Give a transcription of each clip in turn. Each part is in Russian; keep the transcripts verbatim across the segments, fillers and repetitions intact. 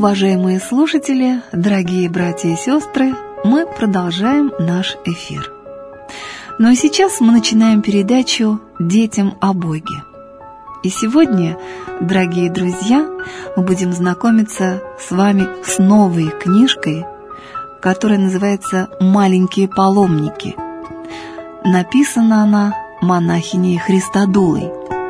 Уважаемые слушатели, дорогие братья и сестры, мы продолжаем наш эфир. Ну и сейчас мы начинаем передачу «Детям о Боге». И сегодня, дорогие друзья, мы будем знакомиться с вами с новой книжкой, которая называется «Маленькие паломники». Написана она монахиней Христодулой.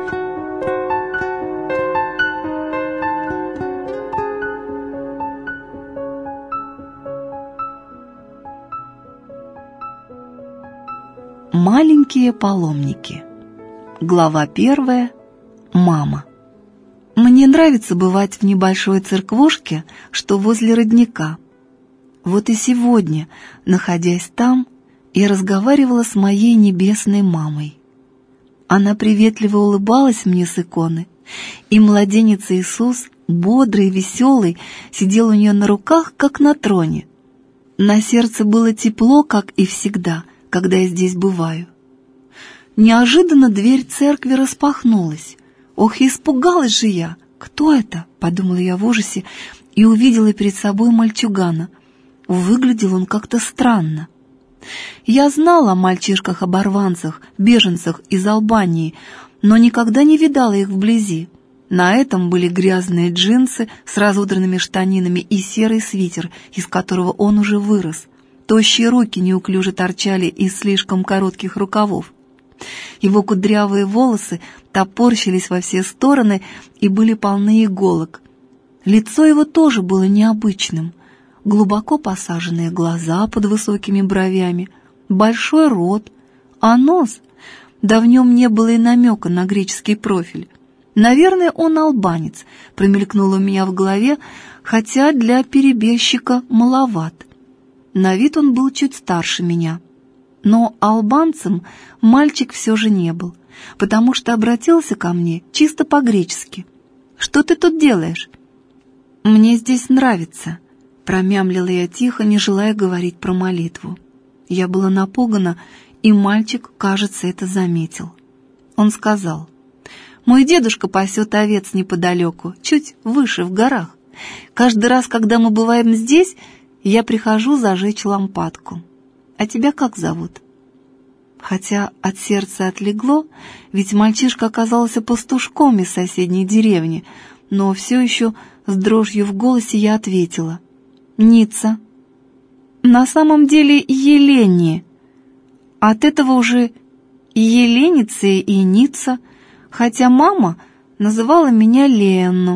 Маленькие паломники. Глава первая. Мама. Мне нравится бывать в небольшой церквушке, что возле родника. Вот и сегодня, находясь там, я разговаривала с моей небесной мамой. Она приветливо улыбалась мне с иконы, и младенец Иисус, бодрый и веселый, сидел у нее на руках, как на троне. На сердце было тепло, как и всегда, когда я здесь бываю. Неожиданно дверь церкви распахнулась. Ох, испугалась же я! Кто это? Подумала я в ужасе и увидела перед собой мальчугана. Выглядел он как-то странно. Я знала о мальчишках-оборванцах, беженцах из Албании, но никогда не видала их вблизи. На этом были грязные джинсы с разодранными штанинами и серый свитер, из которого он уже вырос. Тощие руки неуклюже торчали из слишком коротких рукавов. Его кудрявые волосы топорщились во все стороны и были полны иголок. Лицо его тоже было необычным. Глубоко посаженные глаза под высокими бровями, большой рот, а нос, да в нем не было и намека на греческий профиль. Наверное, он албанец, промелькнуло у меня в голове, хотя для перебежчика маловат. На вид он был чуть старше меня. Но албанцем мальчик все же не был, потому что обратился ко мне чисто по-гречески. «Что ты тут делаешь?» «Мне здесь нравится», — промямлила я тихо, не желая говорить про молитву. Я была напугана, и мальчик, кажется, это заметил. Он сказал: «Мой дедушка пасет овец неподалеку, чуть выше, в горах. Каждый раз, когда мы бываем здесь, я прихожу зажечь лампадку. А тебя как зовут?» Хотя от сердца отлегло, ведь мальчишка оказался пастушком из соседней деревни, но все еще с дрожью в голосе я ответила: «Ницца». «На самом деле Елени. От этого уже Еленица и Ницца, хотя мама называла меня Ленну».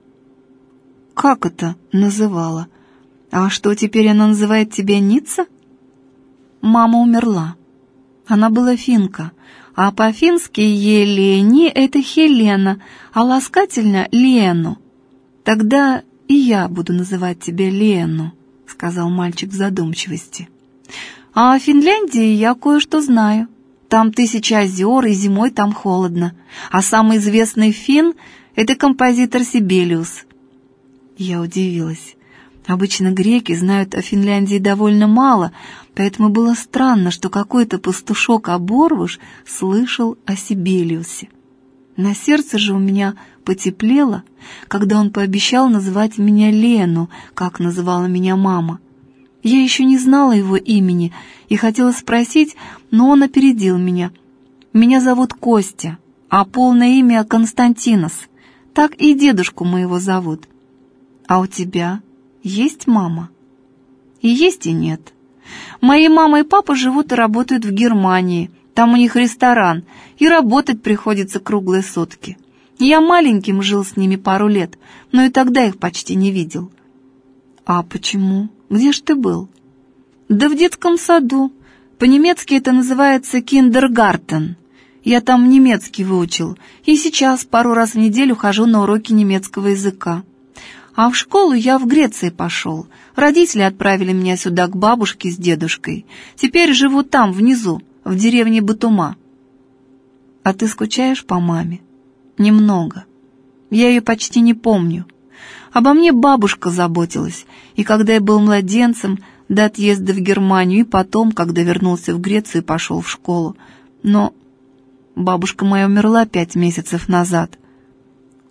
«Как это называла? А что, теперь она называет тебя Ницца?» «Мама умерла. Она была финка, а по-фински Елени — это Хелена, а ласкательно — Лену. Тогда и я буду называть тебя Лену», — сказал мальчик в задумчивости. «А о Финляндии я кое-что знаю. Там тысяча озер, и зимой там холодно. А самый известный финн — это композитор Сибелиус». Я удивилась. Обычно греки знают о Финляндии довольно мало, поэтому было странно, что какой-то пастушок-оборвыш слышал о Сибелиусе. На сердце же у меня потеплело, когда он пообещал называть меня Лену, как называла меня мама. Я еще не знала его имени и хотела спросить, но он опередил меня. «Меня зовут Костя, а полное имя Константинос. Так и дедушку моего зовут. А у тебя есть мама?» «И есть, и нет. Мои мама и папа живут и работают в Германии. Там у них ресторан, и работать приходится круглые сутки. Я маленьким жил с ними пару лет, но и тогда их почти не видел». «А почему? Где ж ты был?» «Да в детском саду. По-немецки это называется киндергартен. Я там немецкий выучил, и сейчас пару раз в неделю хожу на уроки немецкого языка. А в школу я в Греции пошел. Родители отправили меня сюда к бабушке с дедушкой. Теперь живу там, внизу, в деревне Батума». «А ты скучаешь по маме?» «Немного. Я ее почти не помню. Обо мне бабушка заботилась, и когда я был младенцем, до отъезда в Германию, и потом, когда вернулся в Грецию и пошел в школу. Но бабушка моя умерла пять месяцев назад».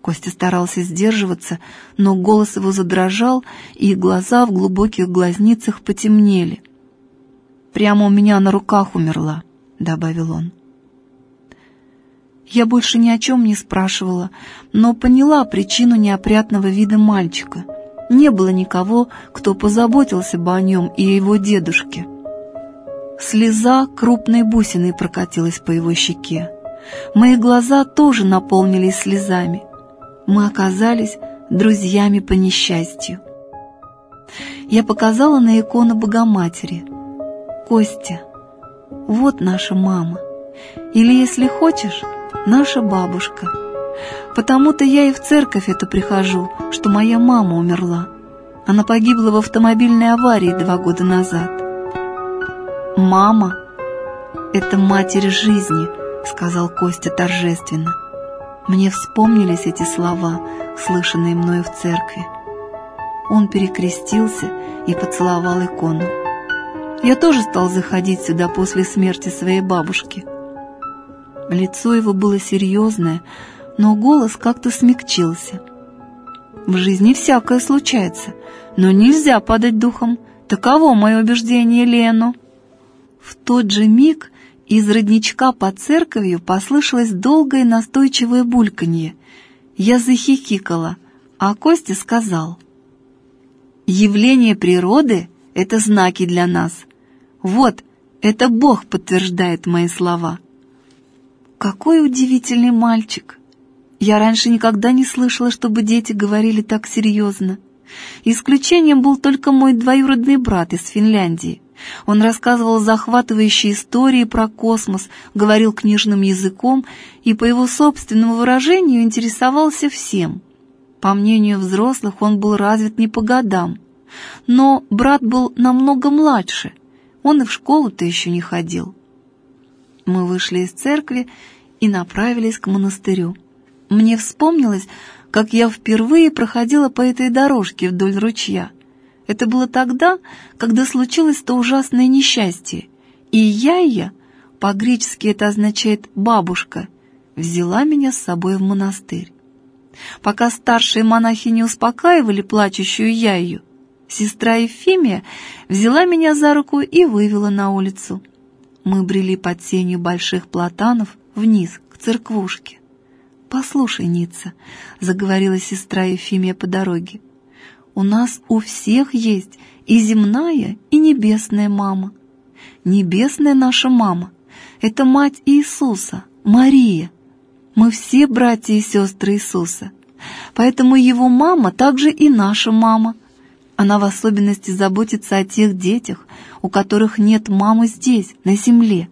Костя старался сдерживаться, но голос его задрожал, и глаза в глубоких глазницах потемнели. «Прямо у меня на руках умерла», — добавил он. Я больше ни о чем не спрашивала, но поняла причину неопрятного вида мальчика. Не было никого, кто позаботился бы о нем и о его дедушке. Слеза крупной бусиной прокатилась по его щеке. Мои глаза тоже наполнились слезами. Мы оказались друзьями по несчастью. Я показала на икону Богоматери. «Костя, вот наша мама. Или, если хочешь, наша бабушка. Потому-то я и в церковь эту прихожу, что моя мама умерла. Она погибла в автомобильной аварии два года назад». «Мама — это матерь жизни», — сказал Костя торжественно. Мне вспомнились эти слова, слышанные мною в церкви. Он перекрестился и поцеловал икону. Я тоже стал заходить сюда после смерти своей бабушки. Лицо его было серьезное, но голос как-то смягчился. В жизни всякое случается, но нельзя падать духом. Таково мое убеждение, Лену. В тот же миг из родничка под церковью послышалось долгое настойчивое бульканье. Я захихикала, а Костя сказал: «Явление природы — это знаки для нас. Вот, это Бог подтверждает мои слова». Какой удивительный мальчик! Я раньше никогда не слышала, чтобы дети говорили так серьезно. Исключением был только мой двоюродный брат из Финляндии. Он рассказывал захватывающие истории про космос, говорил книжным языком и, по его собственному выражению, интересовался всем. По мнению взрослых, он был развит не по годам. Но брат был намного младше, он и в школу-то еще не ходил. Мы вышли из церкви и направились к монастырю. Мне вспомнилось, как я впервые проходила по этой дорожке вдоль ручья. Это было тогда, когда случилось то ужасное несчастье, и Яйя, по-гречески это означает «бабушка», взяла меня с собой в монастырь. Пока старшие монахи не успокаивали плачущую Яйю, сестра Ефимия взяла меня за руку и вывела на улицу. Мы брели под сенью больших платанов вниз, к церквушке. «Послушай, Ницца», — заговорила сестра Ефимия по дороге, «у нас у всех есть и земная, и небесная мама. Небесная наша мама — это мать Иисуса, Мария. Мы все братья и сестры Иисуса, поэтому его мама также и наша мама. Она в особенности заботится о тех детях, у которых нет мамы здесь, на земле.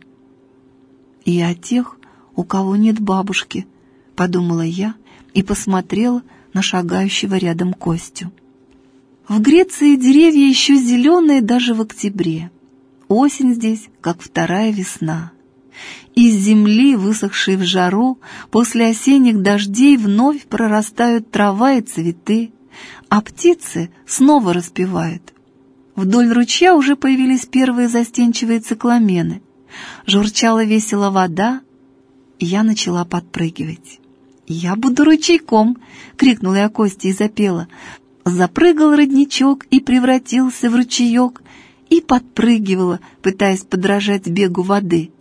И о тех, у кого нет бабушки», — подумала я и посмотрела на шагающего рядом Костю. В Греции деревья еще зеленые даже в октябре. Осень здесь, как вторая весна. Из земли, высохшей в жару, после осенних дождей вновь прорастают трава и цветы, а птицы снова распевают. Вдоль ручья уже появились первые застенчивые цикламены. Журчала весело вода, и я начала подпрыгивать. «Я буду ручейком!» — крикнула я Косте и запела. Запрыгал родничок и превратился в ручеек, и подпрыгивала, пытаясь подражать бегу воды.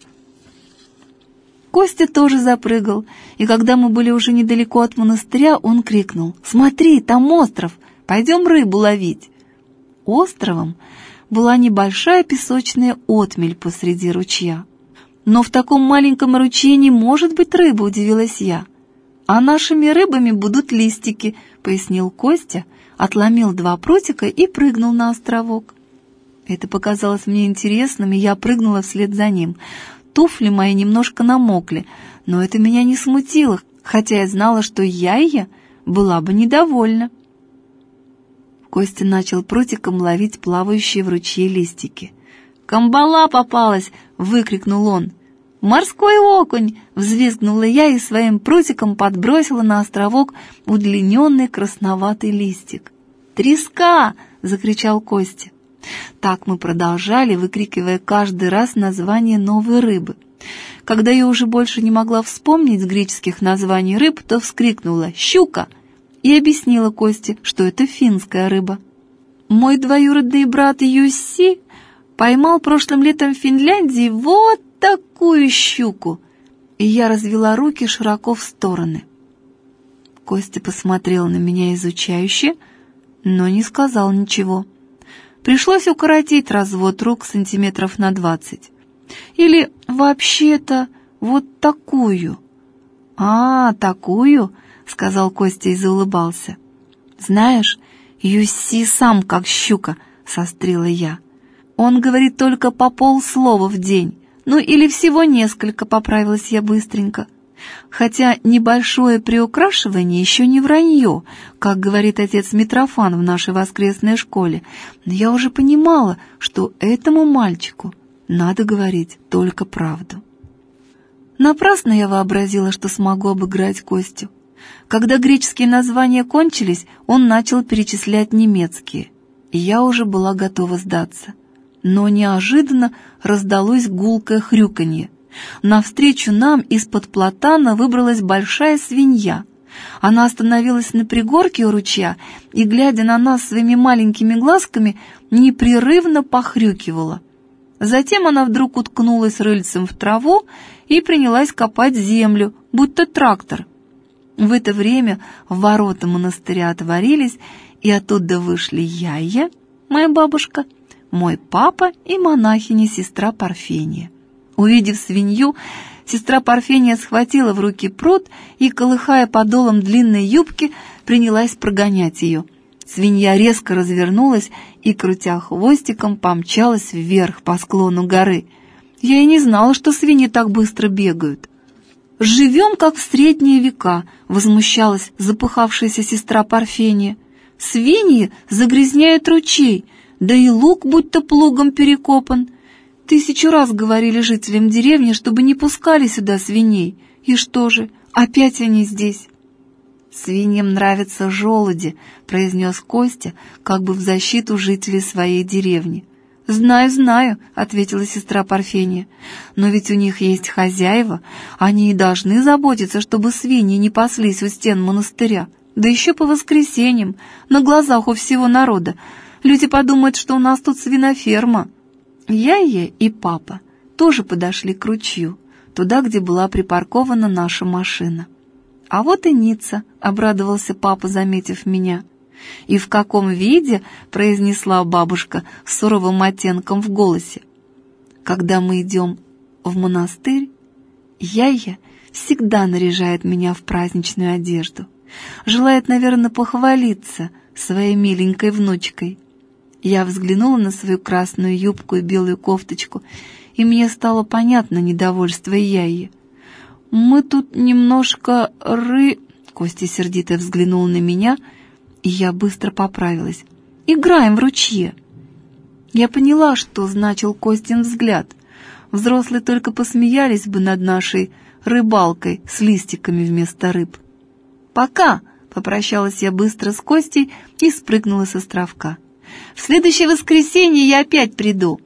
Костя тоже запрыгал, и когда мы были уже недалеко от монастыря, он крикнул: «Смотри, там остров! Пойдем рыбу ловить!» Островом была небольшая песочная отмель посреди ручья. «Но в таком маленьком ручье не может быть рыбы», — удивилась я. «А нашими рыбами будут листики», — пояснил Костя, отломил два прутика и прыгнул на островок. Это показалось мне интересным, и я прыгнула вслед за ним. Туфли мои немножко намокли, но это меня не смутило, хотя я знала, что Яйя была бы недовольна. Костя начал прутиком ловить плавающие в ручье листики. «Камбала попалась!» — выкрикнул он. «Морской окунь!» — взвизгнула я и своим прутиком подбросила на островок удлиненный красноватый листик. «Треска!» — закричал Костя. Так мы продолжали, выкрикивая каждый раз название новой рыбы. Когда я уже больше не могла вспомнить греческих названий рыб, то вскрикнула «Щука!» и объяснила Косте, что это финская рыба. Мой двоюродный брат Юсси поймал прошлым летом в Финляндии вот такую щуку, и я развела руки широко в стороны. Костя посмотрел на меня изучающе, но не сказал ничего. Пришлось укоротить развод рук сантиметров на двадцать. Или вообще-то вот такую. «А, такую?» — сказал Костя и заулыбался. «Знаешь, Юсси сам как щука», — сострила я. «Он говорит только по полслова в день. Ну или всего несколько», — поправилась я быстренько. Хотя небольшое приукрашивание еще не вранье, как говорит отец Митрофан в нашей воскресной школе, но я уже понимала, что этому мальчику надо говорить только правду. Напрасно я вообразила, что смогу обыграть Костю. Когда греческие названия кончились, он начал перечислять немецкие, и я уже была готова сдаться. Но неожиданно раздалось гулкое хрюканье. Навстречу нам из-под платана выбралась большая свинья. Она остановилась на пригорке у ручья и, глядя на нас своими маленькими глазками, непрерывно похрюкивала. Затем она вдруг уткнулась рыльцем в траву и принялась копать землю, будто трактор. В это время ворота монастыря отворились, и оттуда вышли Яя, моя бабушка, мой папа и монахиня-сестра Парфения. Увидев свинью, сестра Парфения схватила в руки прут и, колыхая подолом длинной юбки, принялась прогонять ее. Свинья резко развернулась и, крутя хвостиком, помчалась вверх по склону горы. Я и не знала, что свиньи так быстро бегают. «Живем, как в средние века», — возмущалась запыхавшаяся сестра Парфения. «Свиньи загрязняют ручей, да и луг будто плугом перекопан. Тысячу раз говорили жителям деревни, чтобы не пускали сюда свиней. И что же, опять они здесь?» «Свиньям нравятся желуди», — произнес Костя, как бы в защиту жителей своей деревни. «Знаю, знаю», — ответила сестра Парфения. «Но ведь у них есть хозяева, они и должны заботиться, чтобы свиньи не паслись у стен монастыря. Да еще по воскресеньям, на глазах у всего народа. Люди подумают, что у нас тут свиноферма». Яя и папа тоже подошли к ручью, туда, где была припаркована наша машина. «А вот и Ницца», — обрадовался папа, заметив меня. «И в каком виде?» — произнесла бабушка с суровым оттенком в голосе. «Когда мы идем в монастырь, Яя всегда наряжает меня в праздничную одежду. Желает, наверное, похвалиться своей миленькой внучкой». Я взглянула на свою красную юбку и белую кофточку, и мне стало понятно недовольство Яи. «Мы тут немножко ры...» Костя сердито взглянул на меня, и я быстро поправилась. «Играем в ручье». Я поняла, что значил Костин взгляд. Взрослые только посмеялись бы над нашей рыбалкой с листиками вместо рыб. «Пока!» — попрощалась я быстро с Костей и спрыгнула с островка. «В следующее воскресенье я опять приду».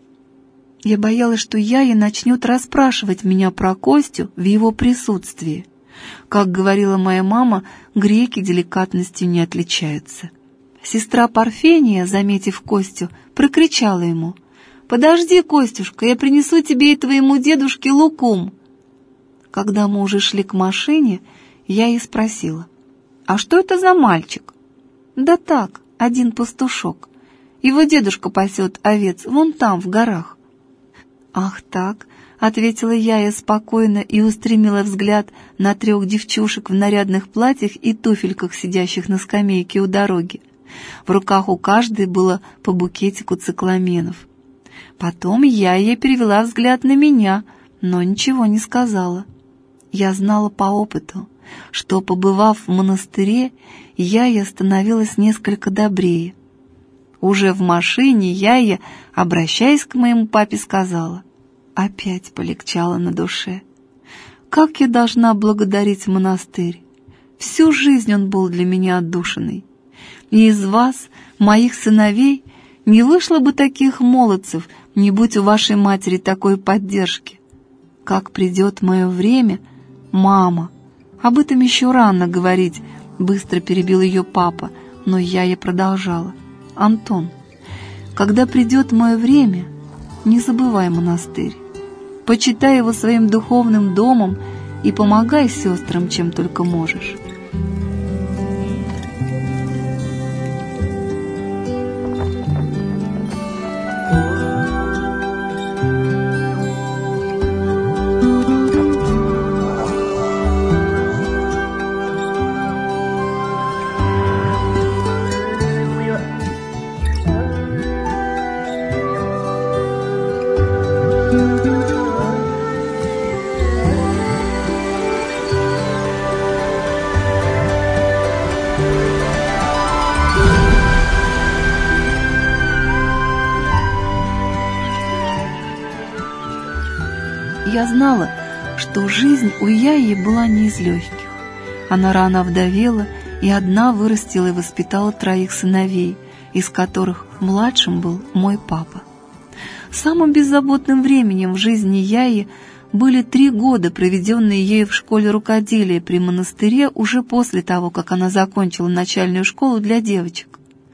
Я боялась, что Яя начнет расспрашивать меня про Костю в его присутствии. Как говорила моя мама, греки деликатностью не отличаются. Сестра Парфения, заметив Костю, прокричала ему: «Подожди, Костюшка, я принесу тебе и твоему дедушке лукум». Когда мы уже шли к машине, я и спросила: «А что это за мальчик?» «Да так, один пастушок. Его дедушка пасет овец вон там, в горах». «Ах так», — ответила я спокойно и устремила взгляд на трех девчушек в нарядных платьях и туфельках, сидящих на скамейке у дороги. В руках у каждой было по букетику цикламенов. Потом я ей перевела взгляд на меня, но ничего не сказала. Я знала по опыту, что, побывав в монастыре, Яя становилась несколько добрее. Уже в машине Яя, обращаясь к моему папе, сказала: «Опять полегчало на душе. Как я должна благодарить монастырь? Всю жизнь он был для меня отдушиной. И из вас, моих сыновей, не вышло бы таких молодцев, не будь у вашей матери такой поддержки. как придет мое время, мама. Об этом еще рано говорить, быстро перебил ее папа, но я ей продолжала. Антон, когда придет мое время, не забывай монастырь. Почитай его своим духовным домом и помогай сестрам, чем только можешь. Я знала, что жизнь у Яи была не из легких. Она рано овдовела и одна вырастила и воспитала троих сыновей, из которых младшим был мой папа. Самым беззаботным временем в жизни Яи были три года, проведенные ею в школе рукоделия при монастыре уже после того, как она закончила начальную школу для девочек.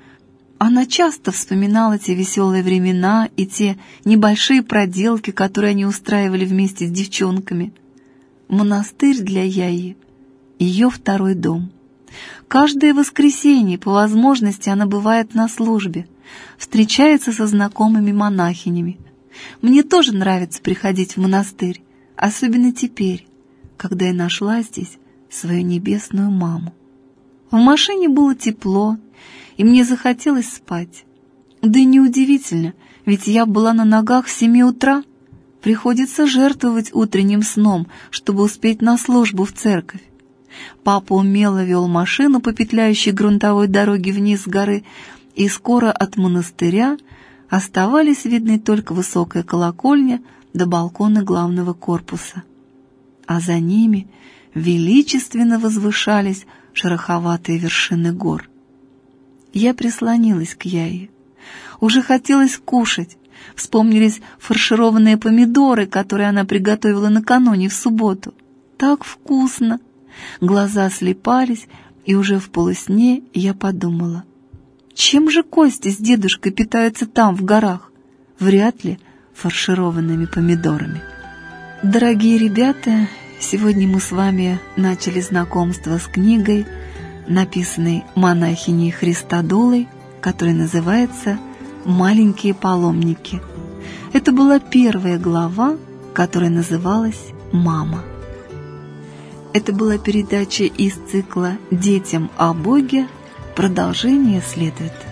Она часто вспоминала те веселые времена и те небольшие проделки, которые они устраивали вместе с девчонками. Монастырь для Яи — ее второй дом. Каждое воскресенье, по возможности, она бывает на службе, встречается со знакомыми монахинями. Мне тоже нравится приходить в монастырь, особенно теперь, когда я нашла здесь свою небесную маму. В машине было тепло, и мне захотелось спать. Да и неудивительно, ведь я была на ногах с семи утра. Приходится жертвовать утренним сном, чтобы успеть на службу в церковь. Папа умело вел машину по петляющей грунтовой дороге вниз с горы, и скоро от монастыря оставались видны только высокая колокольня до балкона главного корпуса. А за ними величественно возвышались шероховатые вершины гор. Я прислонилась к Яе. Уже хотелось кушать. Вспомнились фаршированные помидоры, которые она приготовила накануне в субботу. Так вкусно! Глаза слепались, и уже в полусне я подумала, чем же Костя с дедушкой питаются там, в горах? Вряд ли фаршированными помидорами. Дорогие ребята, сегодня мы с вами начали знакомство с книгой, написанной монахиней Христодулой, которая называется «Маленькие паломники». Это была первая глава, которая называлась «Мама». Это была передача из цикла «Детям о Боге». Продолжение следует.